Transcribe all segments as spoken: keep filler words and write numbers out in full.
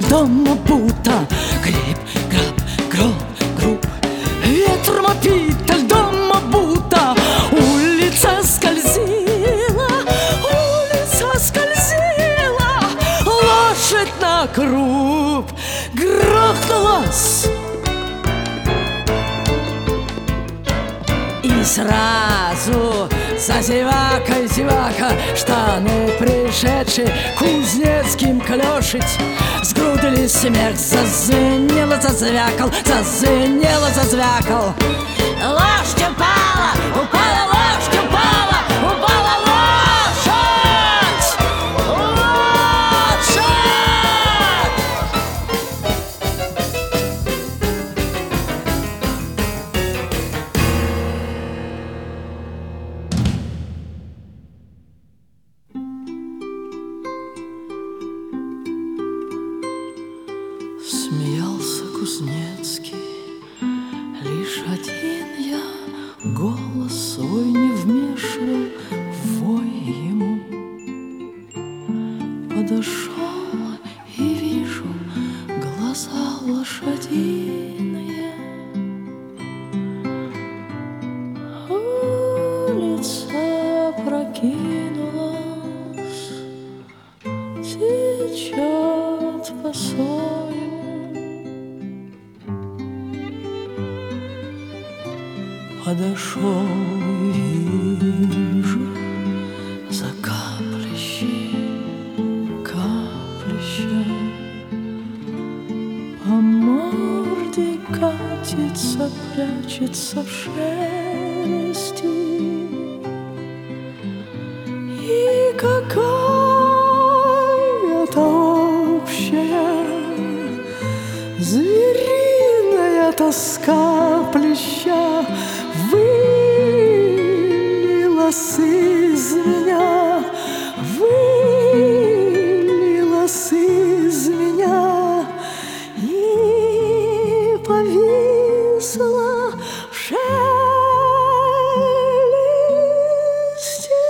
дома будто гриб, граб, гроб, груб. Ветром опита, льдом обута, улица скользила, улица скользила, лошадь на круп грохнулась. И сразу за зевакой зевака, штаны пришедшие кузнецким клешить, сгрудились смех, зазвенело, зазвякал, зазвенело, зазвякал. Лошадь упала, упала, лошадь упала, упала лошадь, лошадь. Смеялся Кузнецкий, лишь один я, голос свой не вмешивал в вой ему. Подошел и вижу глаза лошадиные, улица прокинулась, течет по сою. Подошел, вижу, за каплищи, каплища, по морде катится, прячется в шерсти. И какая-то общая звериная тоска плеща вылилась из меня, вылилась из меня и повисла в шелесте.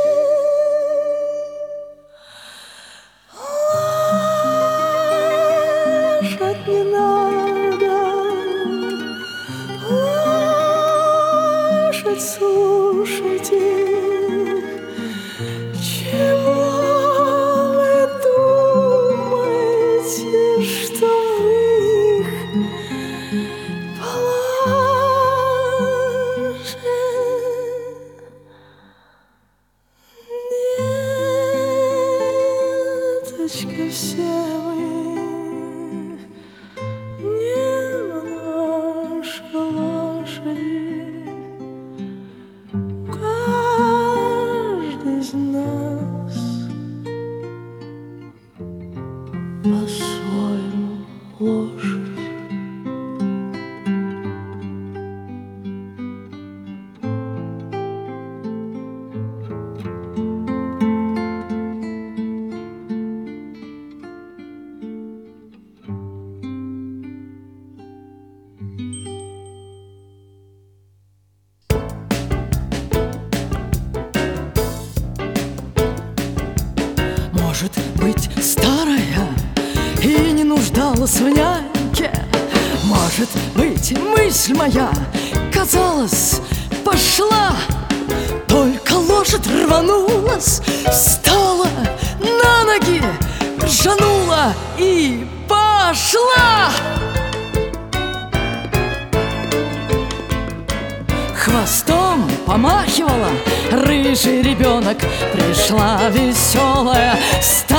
Лошадь не надо, лошадь, слушайте, чего вы думаете, что вы их положите? Деточка, все мы немножко лошади, каждый из нас по-своему лошадь. Может быть, старая и не нуждалась в няньке. Может быть, мысль моя, казалось, пошла. Только лошадь рванулась, встала на ноги, ржанула и пошла. Хвостом помахивала, рыжий ребенок, пришла веселая.